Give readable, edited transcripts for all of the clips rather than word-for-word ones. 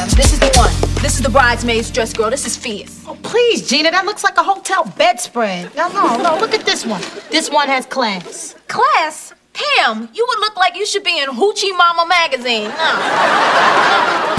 Pam. This is the one. This is the bridesmaid's dress girl. This is Fierce. Oh, please, Gina, that looks like a hotel bedspread. No, look at this one. This one has class. Class? Pam, you would look like you should be in Hoochie Mama magazine. No.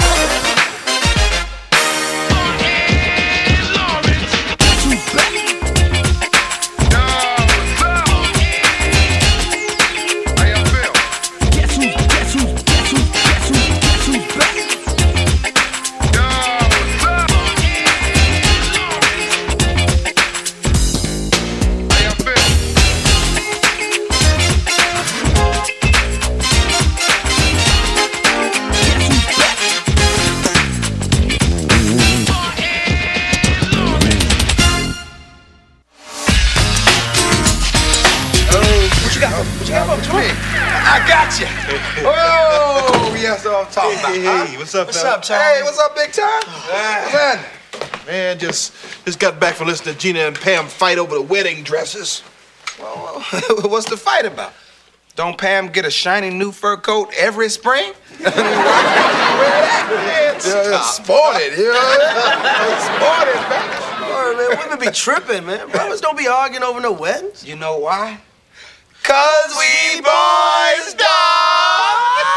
I got you. Oh, yes, that's what I'm talking about. Hey, what's up, What's up, Tom? Hey, what's up, big time? Man, just got back from listening to Gina and Pam fight over the wedding dresses. Well, what's the fight about? Don't Pam get a shiny new fur coat every spring? Sported, you know? Sported, man. Oh, man, women be tripping, man. Brothers don't be arguing over no weddings. You know why? 'Cause we boys die.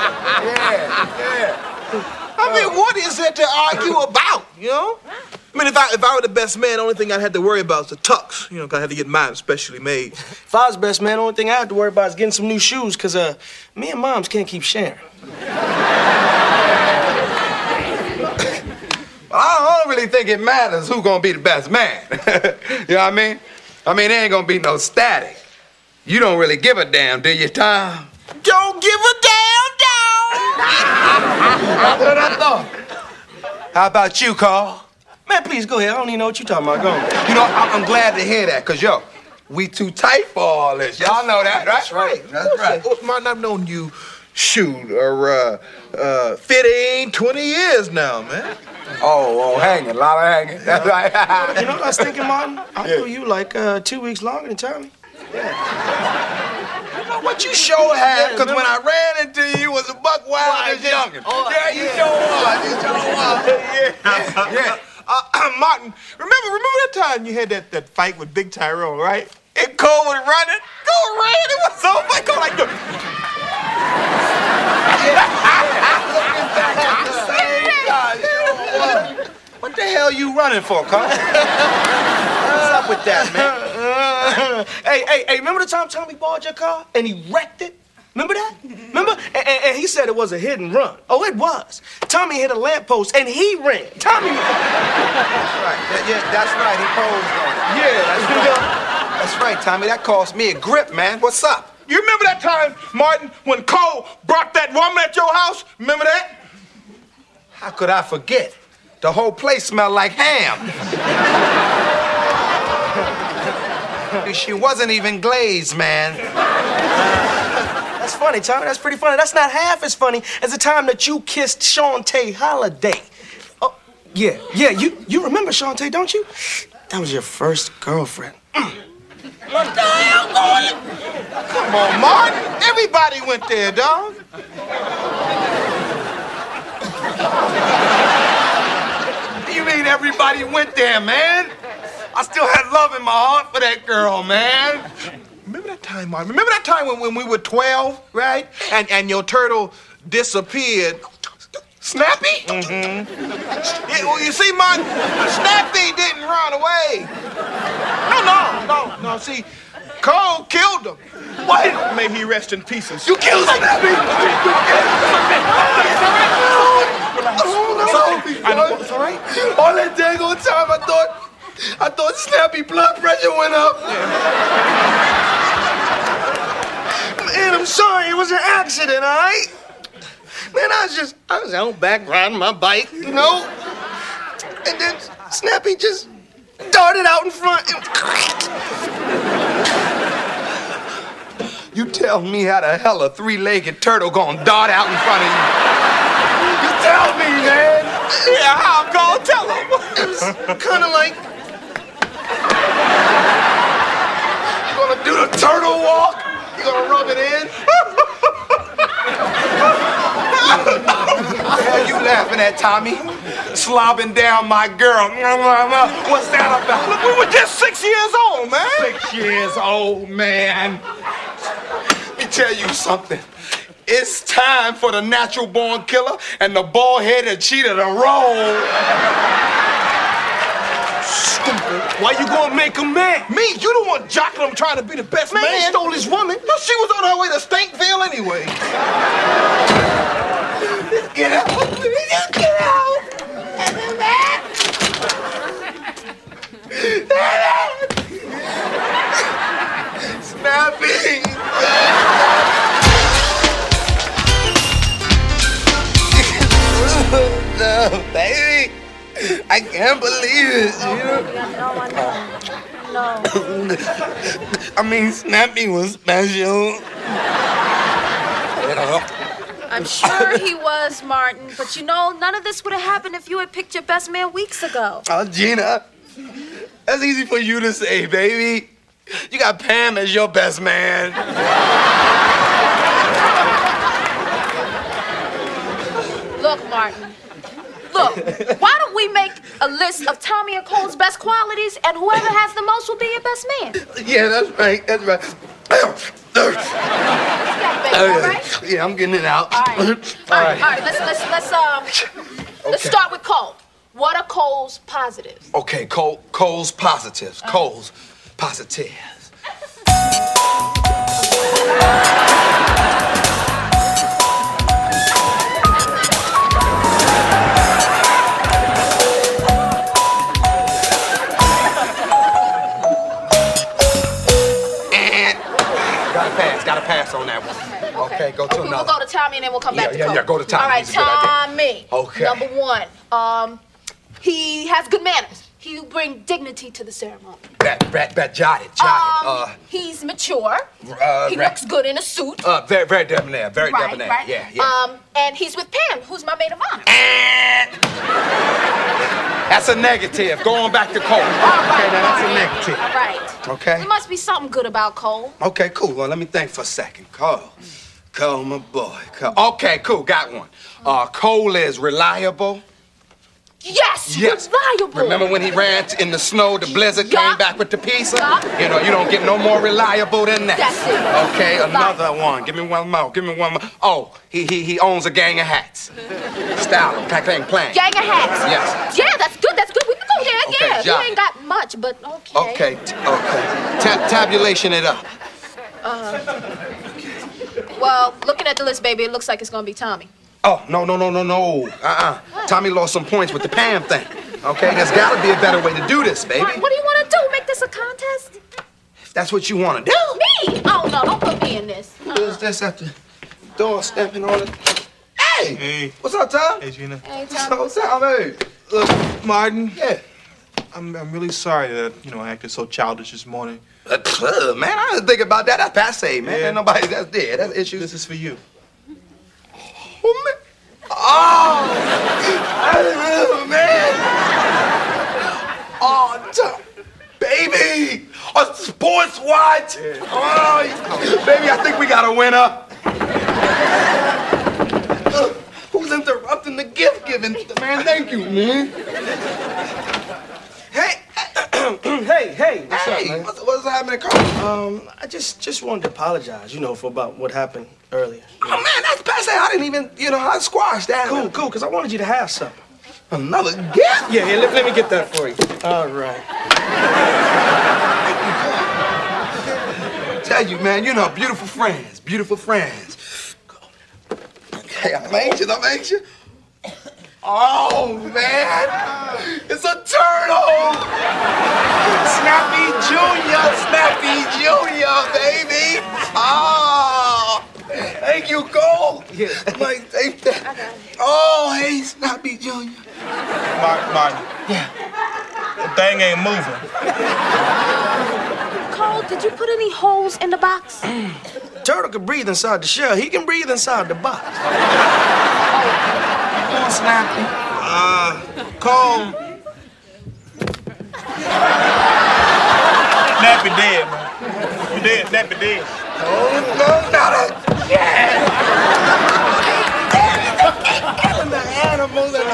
Yeah. I mean, what is that to argue about, you know? I mean, if I were the best man, the only thing I'd have to worry about is the tux. You know, 'cause I had to get mine specially made. If I was best man, the only thing I have to worry about is getting some new shoes, 'cause me and moms can't keep sharing. I don't really think it matters who's gonna be the best man. You know what I mean? I mean, there ain't gonna be no static. You don't really give a damn, do you, Tom? Don't give a damn, That's what I thought. How about you, Carl? Man, please, go ahead. I don't even know what you're talking about. Go on. You know, I'm glad to hear that, 'cause, yo, we too tight for all this. Y'all know that, right? That's right. That's right. Martin, I've known you, shoot, or 15, 20 years now, man. Oh, hanging, a lot of hanging. That's right. You know what I was thinking, Martin? I know you like 2 weeks longer than Tommy. You know what you sure had, because when I ran into you, you was a buck wild as youngin'. Yeah, you sure was. You sure was. Yeah. Martin, remember that time you had that fight with Big Tyrone, right? And Cole was running. Cole ran. It was so funny. Cole like the... What the hell you running for, Carl? What's up with that, man? Hey, remember the time Tommy borrowed your car and he wrecked it? Remember that? Remember? And he said it was a hit and run. Oh, it was. Tommy hit a lamppost and he ran. Tommy... That's right. Yeah, that's right. He posed on it. Yeah, That's right. That's right, Tommy. That cost me a grip, man. What's up? You remember that time, Martin, when Cole brought that woman at your house? Remember that? How could I forget? The whole place smelled like ham. She wasn't even glazed, man. That's funny, Tommy. That's pretty funny. That's not half as funny as the time that you kissed Shantae Holiday. Oh, yeah. You remember Shantae, don't you? That was your first girlfriend. What the hell going on? Come on, Martin. Everybody went there, dog. You mean everybody went there, man? I still had love in my heart for that girl, man. Remember that time, Martin? Remember that time when we were 12, right? And your turtle disappeared. Snappy? Mm-hmm. Yeah, well, you see, Martin, Snappy didn't run away. No. See, Cole killed him. What? May he rest in pieces. You killed Snappy! It's all right. All that dang old time, I thought Snappy blood pressure went up. Man, I'm sorry. It was an accident, all right? Man, I was out back riding my bike, you know? And then Snappy just darted out in front. You tell me how the hell a three-legged turtle gonna dart out in front of you? You tell me, man. Yeah, how I'm gonna tell him? It was kind of like... You gonna do the turtle walk? You gonna rub it in? What the hell you laughing laughing at, Tommy? Slobbing down my girl. What's that about? Look, we were just 6 years old, man. 6 years old, man. Let me tell you something. It's time for the natural born killer and the bald-headed cheater to roll. Stupid. Why you gonna make him mad? Me, you the one jocking him trying to be the best man. Man, he stole his woman. No, she was on her way to Stinkville anyway. Get out. Get out. Snappy. No, baby. I can't believe it. No. I mean, Snappy was special. I'm sure he was, Martin. But you know, none of this would have happened if you had picked your best man weeks ago. Oh, Gina, that's easy for you to say, baby. You got Pam as your best man. Look, Martin. Look, why don't we make a list of Tommy and Cole's best qualities, and whoever has the most will be your best man? Yeah, that's right. That's right. Yeah, baby, all right? Yeah, I'm getting it out. All right. All right. Let's start with Cole. What are Cole's positives? Okay, Cole's positives. Cole's positives. Gotta pass on that one. Okay, go to another. We'll go to Tommy and then we'll come back to Cole. Yeah, go to Tommy. All right, Tommy. Okay. Number one, he has good manners. He will bring dignity to the ceremony. Jot it. He's mature. He right. looks good in a suit. Very debonair. Very debonair. Right. Yeah. And he's with Pam, who's my maid of honor. That's a negative. Go on back to Cole. Okay, now that's a negative. All right. Okay. There must be something good about Cole. Okay, cool. Well, let me think for a second. Cole, my boy. Cole. Okay, cool. Got one. Cole is reliable. Yes, reliable. Remember when he ran in the snow, the blizzard came back with the pizza? Yeah. You know, you don't get no more reliable than that. That's it. Okay, another one. Give me one more. Oh, he owns a gang of hats. Style, clang. Gang of hats. Yes. Yeah, that's good. We can go there. Okay, Yeah, Johnny. we ain't got much, but okay. Okay. Tabulation it up. Well, looking at the list, baby, it looks like it's gonna be Tommy. Oh, no. Tommy lost some points with the Pam thing. Okay, there's gotta be a better way to do this, baby. What do you want to do? Make this a contest? If that's what you want to do. Me? Oh, no, don't put me in this. Who's this at the door stepping on it? Hey! Hey. What's up, Tom? Hey, Gina. Hey, Tommy. What's up, hey? Look, Martin. yeah. I'm really sorry that, I acted so childish this morning. Man, I didn't think about that. That's passe, man. Yeah. Ain't nobody that's dead. That's issues. This is for you. Oh, man. Oh, man. Oh, baby. A sports watch. Yeah. Oh, baby, I think we got a winner. Who's interrupting the gift giving? Man, thank you, man. Hey. Hey, what's up, man? What's happening, Carl? I just wanted to apologize, for about what happened earlier. Oh, man, that's passe. I didn't even, I squashed that. Cool, because I wanted you to have something. Another gift? Yeah, let me get that for you. All right. Tell you, man, beautiful friends. Okay, I'm anxious. Oh, man. It's a turtle. Snappy Junior, baby. Oh, thank you, Cole. Yeah. Like, take that. Oh, hey, Snappy Junior. Martin. Yeah. The thing ain't moving. Cole, did you put any holes in the box? Turtle can breathe inside the shell. He can breathe inside the box. Come on, Snappy. Cole. Nappy dead, man. You dead, Nappy dead. Oh, no, not again. Killing the animals and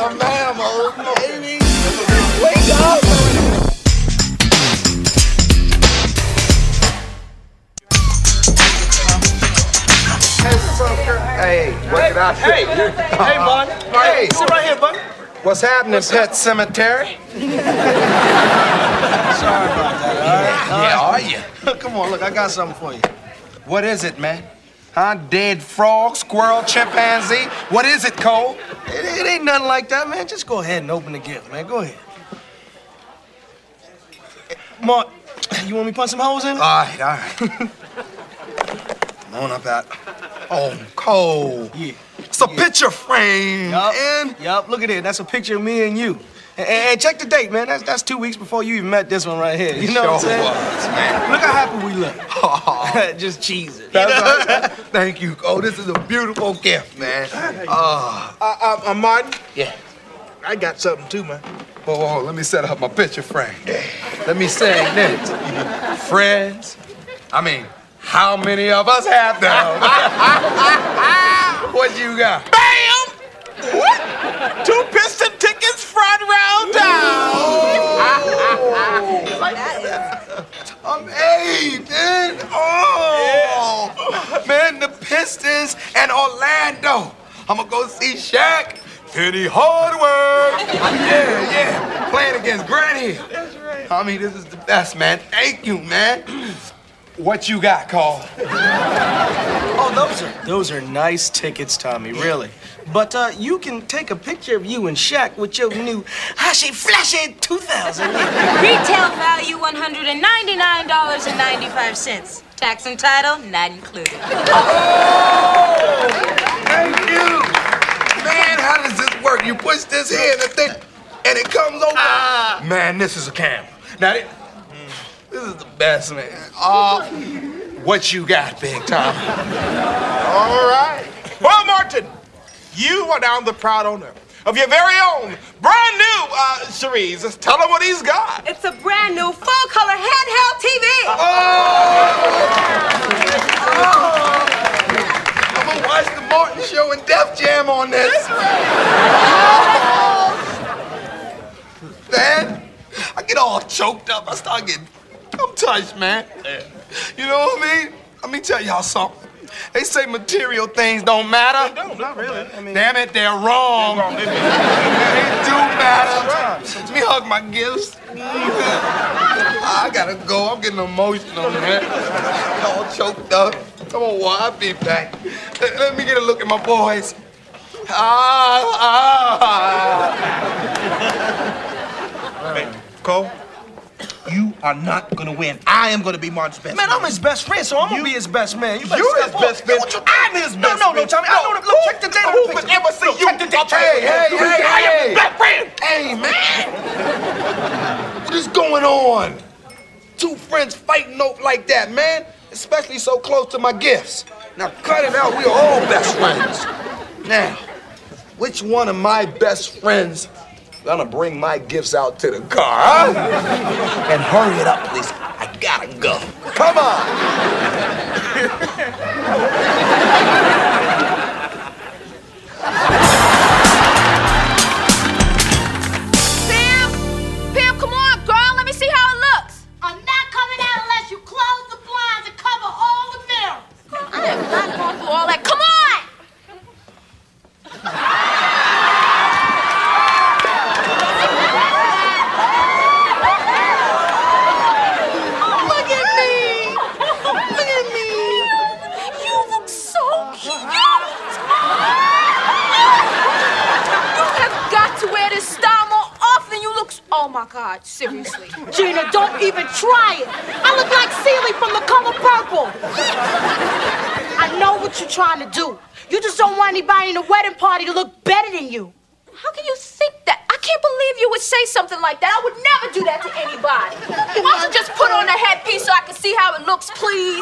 Hey, what did I say? Hey, Martin. Hey. Sit right here, buddy. What's happening, Pet Cemetery? Sorry about that, all right? Yeah, are you? Come on, look, I got something for you. What is it, man? Huh? Dead frog, squirrel, chimpanzee? What is it, Cole? It ain't nothing like that, man. Just go ahead and open the gift, man. Go ahead. Mark, you want me to punch some holes in it? All right. Come on up out. Oh, Cole. Yeah. It's a picture frame, man. Yup, look at it. That's a picture of me and you. And check the date, man. That's 2 weeks before you even met this one right here. You know what I'm saying? Was, man. Look how happy we look. Just cheesing. That's right. Thank you, Cole. This is a beautiful gift, man. Martin, Yeah. I got something too, man. Whoa, let me set up my picture frame. Let me say this. Friends, I mean, how many of us have them? What you got? Bam! What? 2 piston tickets front row down. Hey, man. Oh, man, the Pistons and Orlando. I'm gonna go see Shaq. Penny Hardaway. Yeah. Playing against Grant Hill. That's right. I mean, this is the best, man. Thank you, man. What you got, Carl? Oh, those are nice tickets, Tommy, really. But you can take a picture of you and Shaq with your new Hashi Flashy 2000. Retail value $199.95. Tax and title not included. Oh, thank you. Man, how does this work? You push this here and the thing, and it comes over. Man, this is a camera. Now, this is the best, man. What you got, Big Tom? All right. Well, Martin, you are now the proud owner of your very own brand new Cherise. Just tell him what he's got. It's a brand new full-color handheld TV. I'm gonna watch the Martin Show and Def Jam on this. Man, I get all choked up. I start getting, I'm touched, man. You know what I mean? Let me tell y'all something. They say material things don't matter. No, not really. I mean, Damn it, they're wrong. They do matter. Let me hug my gifts. I gotta go. I'm getting emotional, man. All choked up. Come on, I'll be back. Let me get a look at my boys. Hey, Cole, you are not gonna win. I am gonna be Martin's best Man, man. I'm his best friend, so I'm gonna be his best man. You better You're step his up. best friend. What you I'm his best No, friend. Tommy. I know. Look, check the date on Who the would picture. ever see Look, you? check the date. Hey, I am his best friend. Hey, man. What is going on? 2 friends fighting over like that, man. Especially so close to my gifts. Now, cut it out. We are all best friends. Now, which one of my best friends gonna bring my gifts out to the car, huh? And hurry it up, please. I gotta go. Come on. Pam, come on, girl. Let me see how it looks. I'm not coming out unless you close the blinds and cover all the mirrors. I am not going through all that. Come on! Look at me! Look at me! You look so cute! You have got to wear this style more often. You look... Oh, my God. Seriously. Gina, don't even try it. I look like Celie from The Color Purple. I know what you're trying to do. You just don't want anybody in the wedding party to look better than you. How can you think that? I can't believe you would say something like that. I would never do that to anybody. Why don't you just put on a headpiece so I can see how it looks, please?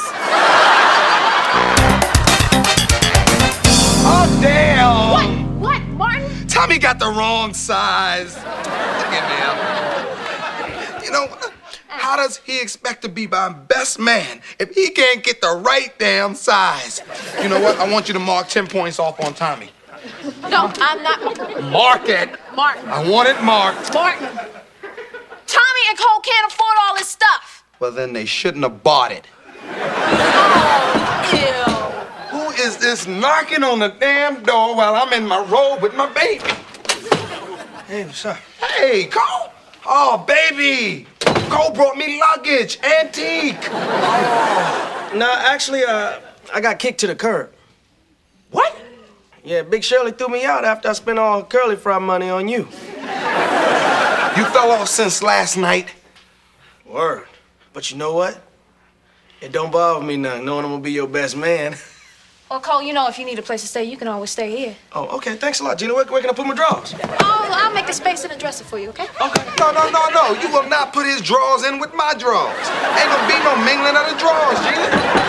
Oh, damn. What, Martin? Tommy got the wrong size. Look at me. You know, how does he expect to be my best man if he can't get the right damn size? You know what? I want you to mark 10 points off on Tommy. No, I'm not. Mark it. Martin. I want it marked. Martin. Tommy and Cole can't afford all this stuff. Well, then they shouldn't have bought it. Ew. Who is knocking on the damn door while I'm in my robe with my baby? Hey, what's up? Hey, Cole. Oh, baby. Cole brought me luggage, antique. No, actually, I got kicked to the curb. What? Yeah, Big Shirley threw me out after I spent all curly fry money on you. You fell off since last night. Word. But you know what? It don't bother me none, knowing I'm gonna be your best man. Well, Cole, you know if you need a place to stay, you can always stay here. Oh, okay. Thanks a lot, Gina. Where can I put my drawers? Oh, I'll make a space in the dresser for you, okay? Okay. No. You will not put his drawers in with my drawers. Ain't gonna be no mingling of the drawers, Gina.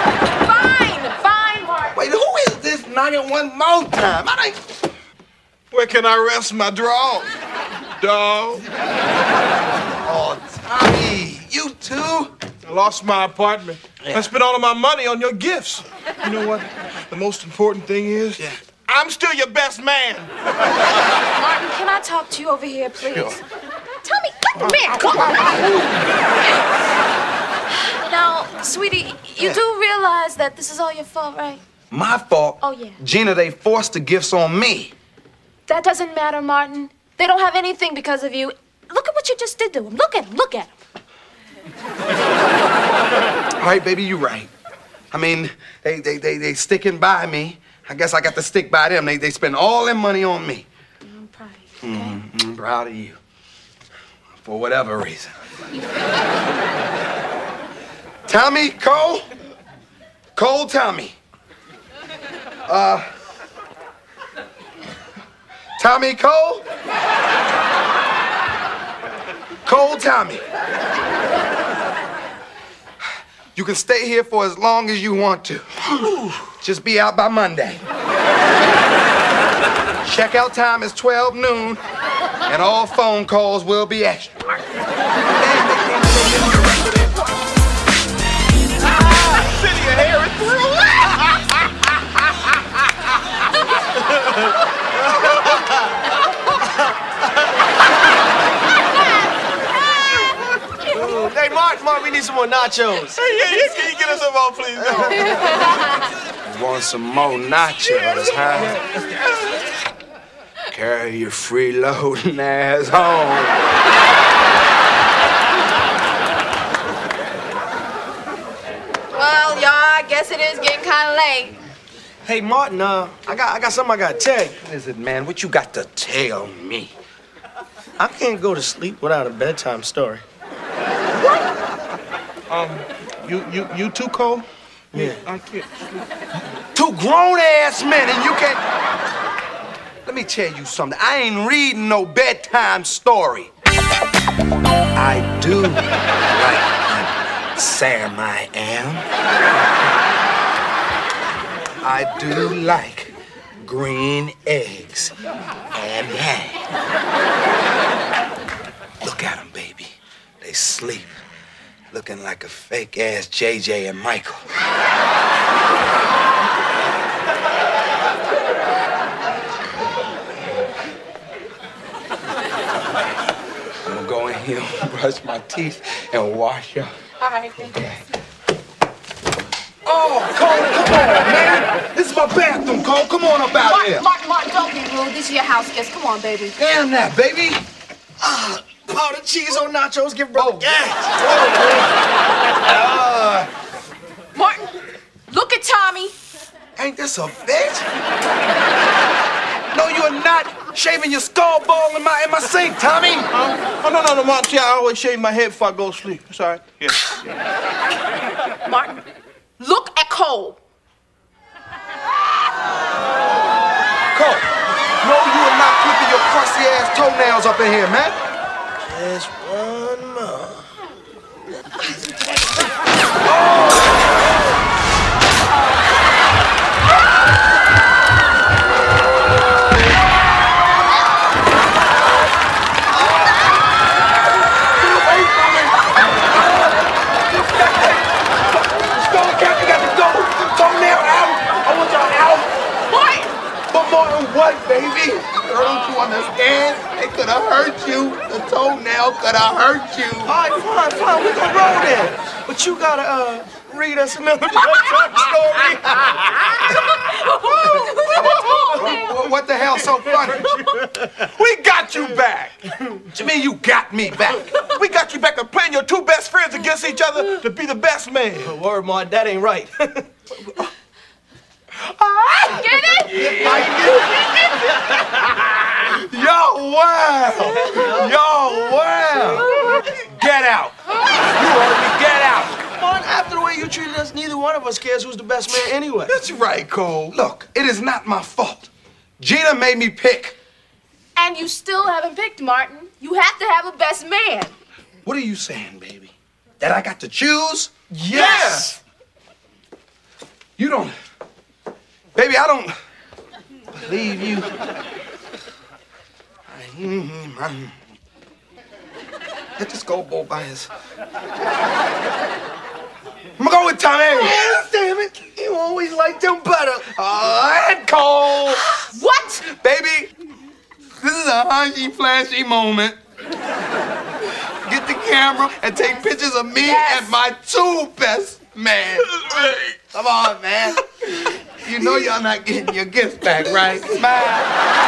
Fine, Martin. Wait, who is this knocking one more time? I ain't... Where can I rest my drawers, dog? Oh, Tommy, you too? I lost my apartment. I spent all of my money on your gifts. You know what? The most important thing is, I'm still your best man. Martin, can I talk to you over here, please? Sure. Tommy, come here. Come on. Now, sweetie, you do realize that this is all your fault, right? My fault? Oh, yeah. Gina, they forced the gifts on me. That doesn't matter, Martin. They don't have anything because of you. Look at what you just did to him. Look at him. Look at him. All right, baby, you're right. I mean, they sticking by me. I guess I got to stick by them. They spend all their money on me. I'm proud of you, okay? I'm proud of you. For whatever reason. Tommy, Cole? Cole, Tommy. Tommy, Cole? Cole, Tommy. You can stay here for as long as you want to. Just be out by Monday. Checkout time is 12 noon, and all phone calls will be extra. City of Harris through. Hey, Mark, we need some more nachos. Hey, can you get us some more, please? No. Want some more nachos, huh? Carry your freeloading ass home. Well, y'all, I guess it is getting kind of late. Hey, Martin, I got something I gotta tell you. What is it, man? What you got to tell me? I can't go to sleep without a bedtime story. You too, Cole? Yeah. I can't. Two grown-ass men, and you can't... Let me tell you something. I ain't reading no bedtime story. I do like Sam I am. I do like green eggs and ham. Look at them, baby. They sleep. Looking like a fake-ass JJ and Michael. I'm gonna go in here, brush my teeth, and wash up. All right, thank you. Oh, Cole, come on, man. This is my bathroom, Cole. Come on up out here. Martin, don't be rude. This is your house guest. Come on, baby. Damn that, baby. Powdered cheese on nachos, give brother gas. Martin, look at Tommy. Ain't this a bitch? No, you're not shaving your skull ball in my sink, Tommy. Oh, no, Mom. See, I always shave my head before I go to sleep. It's all right. Yeah. Martin, look at Cole. Cole, no, you are not clipping your crusty-ass toenails up in here, man. Just one more. What, baby? Girl, don't you understand? They could have hurt you. The toenail could have hurt you. All right, fine. We gonna roll there. But you gotta read us another bedtime story? What the hell's so funny? We got you back. What you mean you got me back? We got you back to playing your two best friends against each other to be the best man. Word, Martin, that ain't right. Get it? Yo, wow. Get out. You heard me, get out. Martin, after the way you treated us, neither one of us cares who's the best man anyway. That's right, Cole. Look, it is not my fault. Gina made me pick. And you still haven't picked, Martin. You have to have a best man. What are you saying, baby? That I got to choose? Yes. You don't... Baby, I don't believe you. Let this go both by his... I'm gonna go with Tommy. Oh, damn it. You always liked him better. And Cole. What? Baby, this is a hunchy, flashy moment. Get the camera and take pictures of me and my two best men. Come on, man. You know y'all not getting your gift back, right? Smile.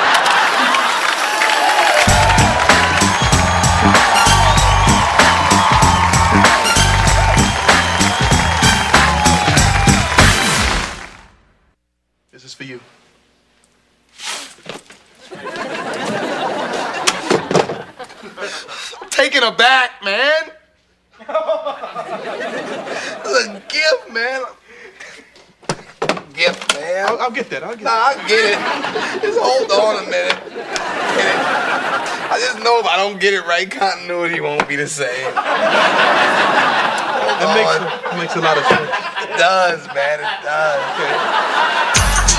This is for you. Taking her back, man. It's a gift, man. Gift, man. I'll get that. I'll get Nah, that. I get it. Just hold on a minute. Get it. I just know if I don't get it right, continuity won't be the same. It makes a lot of sense. It does, man. It does. Okay.